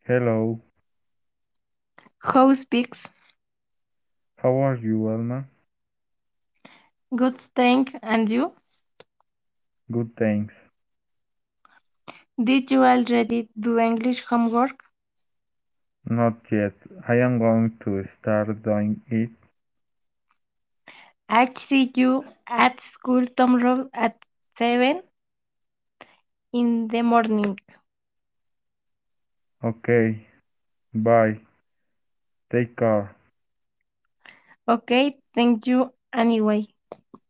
Hello, Who speaks? how are you, Alma? Good thing, and you? Good, thanks. Did you already do English homework? Not yet. I am going to start doing it. I see you at school tomorrow at 7 in the morning. Okay, bye. Take care. Okay, thank you anyway.